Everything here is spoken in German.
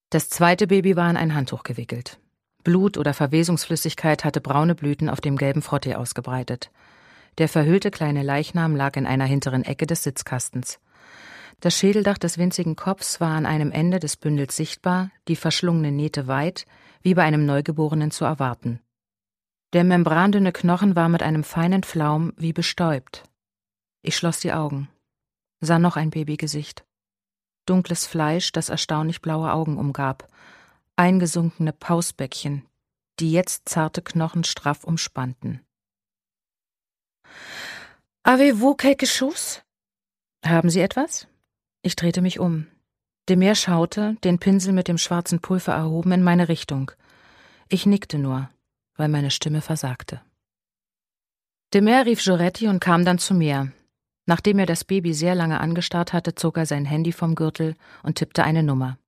Das zweite Baby war in ein Handtuch gewickelt. Blut oder Verwesungsflüssigkeit hatte braune Blüten auf dem gelben Frotté ausgebreitet. Der verhüllte kleine Leichnam lag in einer hinteren Ecke des Sitzkastens. Das Schädeldach des winzigen Kopfs war an einem Ende des Bündels sichtbar, die verschlungene Nähte weit, wie bei einem Neugeborenen zu erwarten. Der membrandünne Knochen war mit einem feinen Flaum wie bestäubt. Ich schloss die Augen, sah noch ein Babygesicht. Dunkles Fleisch, das erstaunlich blaue Augen umgab, eingesunkene Pausbäckchen, die jetzt zarte Knochen straff umspannten. Avez-vous quelque chose? Haben Sie etwas? Ich drehte mich um. De Meer schaute, den Pinsel mit dem schwarzen Pulver erhoben, in meine Richtung. Ich nickte nur, weil meine Stimme versagte. De Meer rief Giorgetti und kam dann zu mir. Nachdem er das Baby sehr lange angestarrt hatte, zog er sein Handy vom Gürtel und tippte eine Nummer.